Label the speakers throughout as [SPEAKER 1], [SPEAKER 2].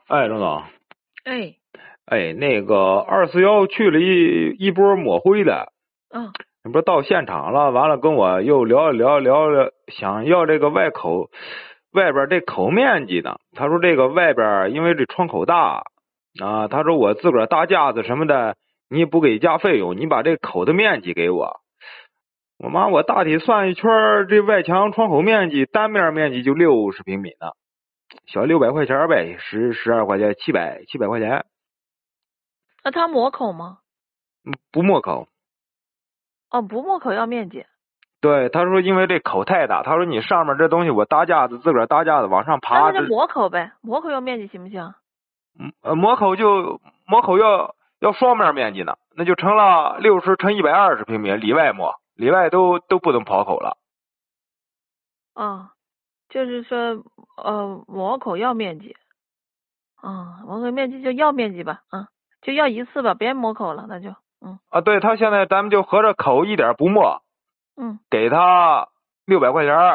[SPEAKER 1] 哎，郑总，
[SPEAKER 2] 哎，
[SPEAKER 1] 那个241去了一波抹灰的，你不是到现场了，完了跟我又聊了，想要这个外边这口面积呢。他说这个外边因为这窗口大啊，他说我自个儿搭架子什么的，你也不给加费用，你把这口的面积给我。我大体算一圈，这外墙窗口面积单面面积就60平米呢，小600块钱呗，12块钱，700块钱。
[SPEAKER 2] 那他抹口吗？
[SPEAKER 1] 不抹口。
[SPEAKER 2] 哦，不抹口要面积。
[SPEAKER 1] 对，他说因为这口太大，他说你上面这东西我搭架子，自个儿搭架子往上爬。
[SPEAKER 2] 那就抹口呗，抹口要面积行不行？
[SPEAKER 1] 抹口要双面面积呢，那就成了60乘120平米，里外抹，里外都不能跑口了。
[SPEAKER 2] 就是说抹口要面积。抹口面积就要面积吧，就要一次吧，别抹口了，那就
[SPEAKER 1] 对，他现在咱们就合着口一点不抹，给他600块钱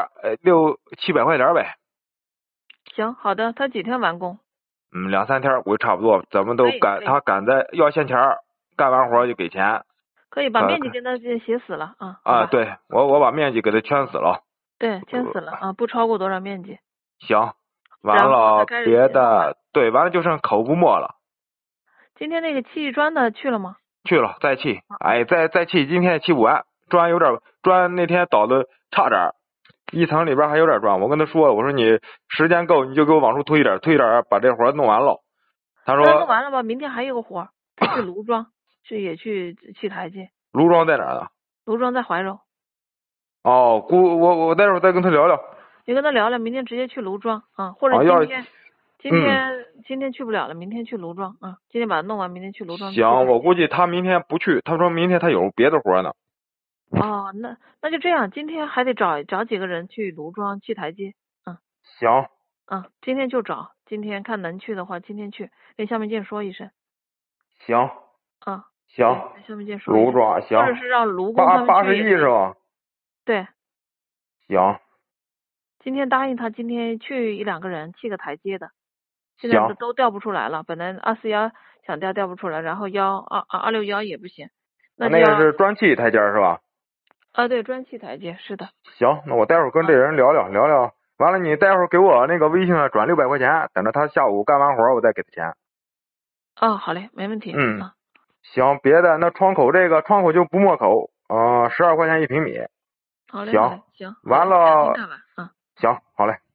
[SPEAKER 1] ，700块钱呗。
[SPEAKER 2] 行，好的，他几天完工
[SPEAKER 1] ？2、3天估计差不多，怎么都赶，他赶在要现钱，干完活就给钱。
[SPEAKER 2] 可以把面积跟他写死了啊。
[SPEAKER 1] 对，我把面积给他圈死了。
[SPEAKER 2] 对，圈死了不超过多少面积。
[SPEAKER 1] 行，完了别的，对，完了就剩口不抹了。
[SPEAKER 2] 今天那个砌砖的去了吗？
[SPEAKER 1] 去了，再砌。再砌，今天砌不完，砖那天倒的差点，一层里边还有点砖。我跟他说，我说你时间够你就给我往出推一点，把这活弄完了。他说
[SPEAKER 2] 弄完了吧，明天还有个活，去卢庄，也去砌台阶。
[SPEAKER 1] 卢庄在哪呢？
[SPEAKER 2] 卢庄在怀柔。
[SPEAKER 1] 我待会儿再跟他聊聊。
[SPEAKER 2] 你跟他聊聊，明天直接去卢庄或者今天去不了了，明天去卢庄今天把它弄完，明天去卢庄。
[SPEAKER 1] 行，我估计他明天不去，他说明天他有别的活呢。
[SPEAKER 2] 那就这样，今天还得找几个人去卢庄砌台阶。
[SPEAKER 1] 行。
[SPEAKER 2] 今天就找，今天看能去的话，今天去跟肖明建说一声。
[SPEAKER 1] 行。行。
[SPEAKER 2] 跟肖明建说一声。
[SPEAKER 1] 卢庄行。
[SPEAKER 2] 或者是让卢工他们去。
[SPEAKER 1] 81是吧？
[SPEAKER 2] 对。
[SPEAKER 1] 行。
[SPEAKER 2] 今天答应他，今天去1、2个人砌个台阶的。现在都调不出来了，本来241想调不出来，然后261也不行。
[SPEAKER 1] 那个是砖砌台阶是吧？
[SPEAKER 2] 对，砖砌台阶是的。
[SPEAKER 1] 行，那我待会儿跟这人聊聊，完了你待会儿给我那个微信上转600块钱，等着他下午干完活我再给他钱。
[SPEAKER 2] 好嘞，没问题。
[SPEAKER 1] 行，别的那窗口就不抹口，12块钱1平米。
[SPEAKER 2] 好嘞，
[SPEAKER 1] 行，
[SPEAKER 2] 行，
[SPEAKER 1] 完了。
[SPEAKER 2] 行，
[SPEAKER 1] 好嘞。